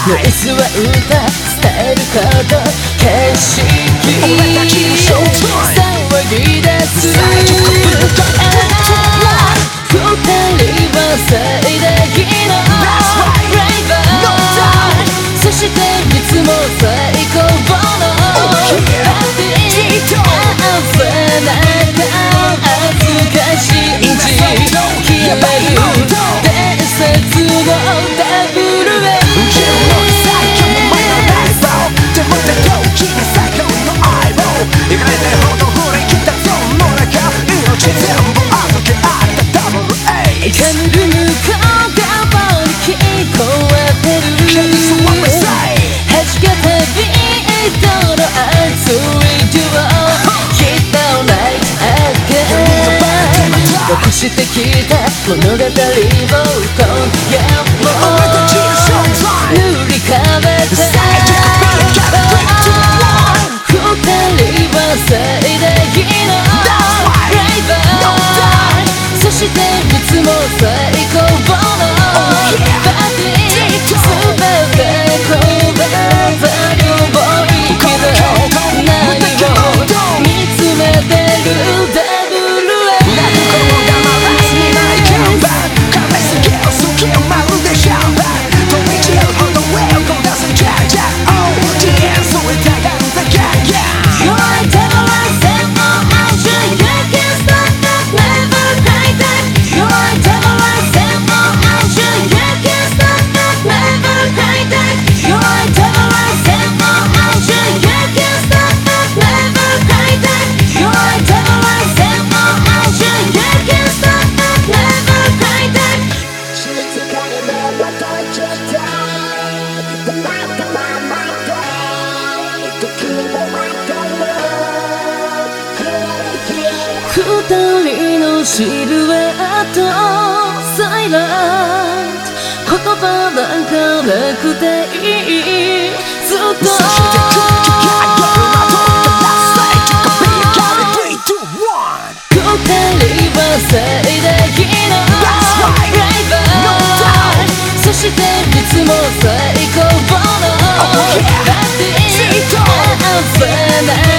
ノイズは歌伝えること景色騒ぎ出す二人は最大のライバルそしていつも最高のパーティー合わなか恥ずかしい消える伝説のダブルエイカヌル向こう側に聞こえてる弾けたビートの熱いデュオヒットナイトアゲン残してきた物語を今夜も塗り替えて二人は最大のライバルそしていつも最高のパーティー全てこれば両いけど何を見つめてるダブルエイ二人のシルエットサイレント言葉なんかなくていいずっとそして空気が夜まとったラスト二人は最大のライバルそしていつも最高のパーティー合わない